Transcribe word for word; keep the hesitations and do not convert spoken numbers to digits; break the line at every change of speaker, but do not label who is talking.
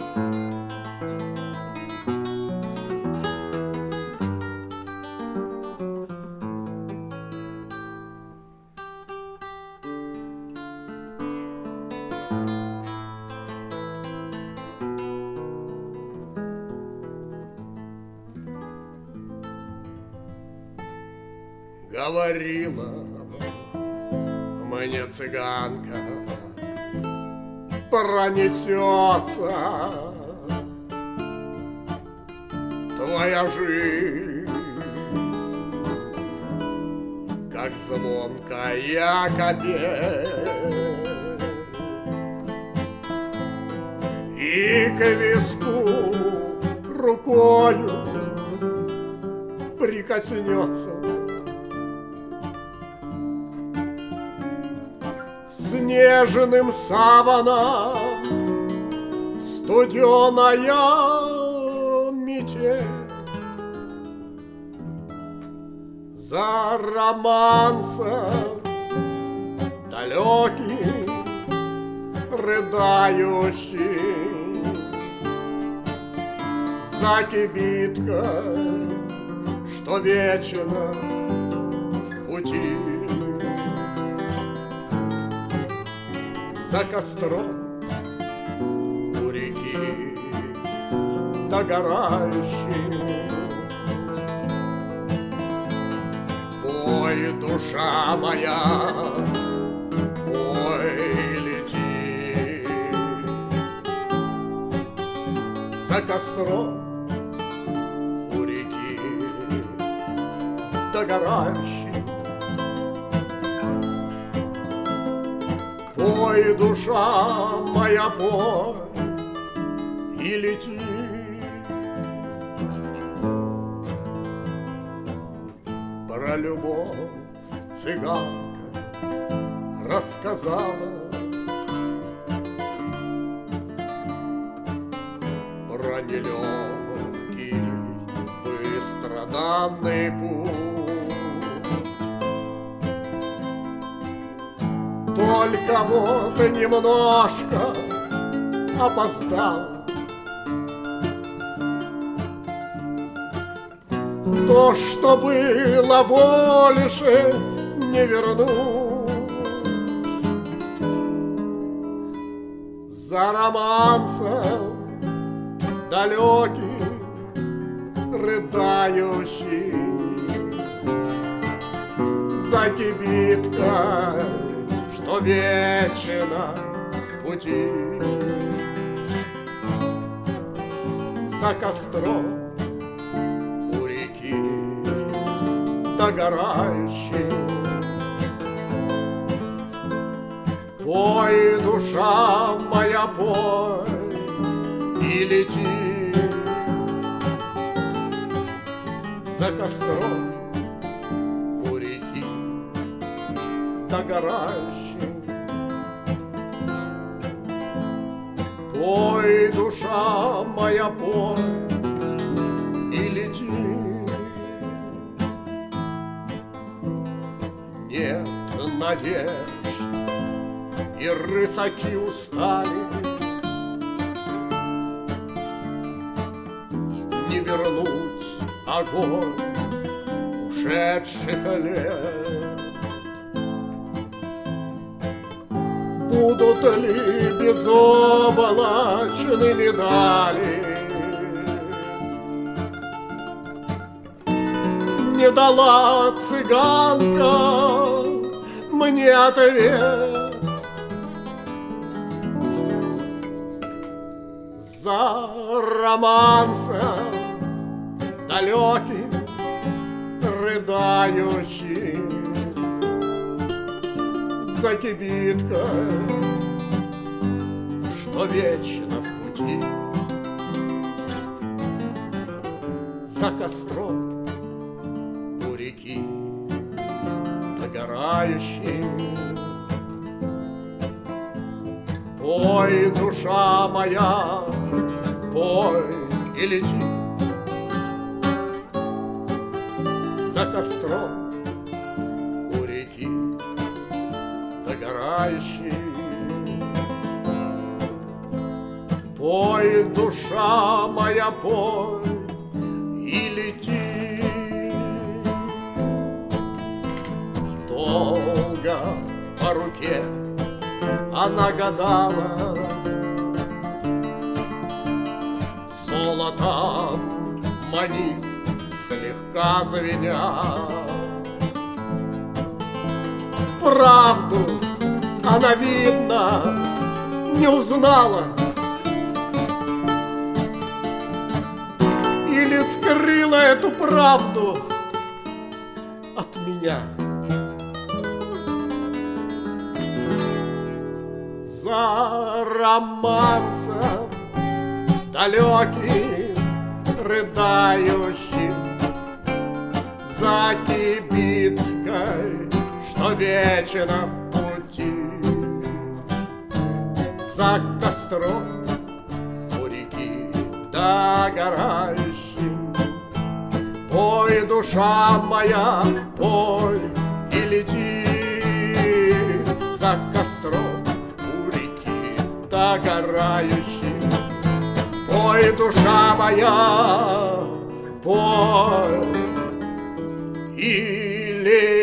Говорила мне цыганка, пронесется твоя жизнь, как звонкая капель, и к виску рукою прикоснется снежным саваном студеная метель. За романсом далеким рыдающий, за кибиткой, что вечно в пути, за костром у реки догорающий. Пой, душа моя, пой, лети, за костром у реки догорающий. Пой, душа моя, пой и лети. Про любовь цыганка рассказала, про нелегкий выстраданный путь. Только вот немножко опоздала. То, что было, больше не вернуть. За романсом далеким рыдающий, за кибиткой, что вечно в пути, за костром у реки догорающий. Пой, душа моя, пой и лети, за костром у реки догорающий. Пой, душа моя, пой и лети. Нет надежд, и рысаки устали, не вернуть огонь ушедших лет. Будут ли безоблачны медали? Не дала цыганка мне ответ. За романсом далеким рыдающий, за кибиткой, что вечно в пути, за костром у реки догорающий. Пой, душа моя, пой и лети, за костром у реки догорающий. Пой, душа моя, пой и лети. Долго по руке она гадала, золотом манист слегка звеня. Правду она, видно, не узнала или скрыла эту правду от меня. За романсом далеким, рыдающим, за кибиткой, что вечно в пути, за костром у реки догорающим. Пой, душа моя, пой и лети. За костром у реки догорающим. Пой, душа моя, пой и лети.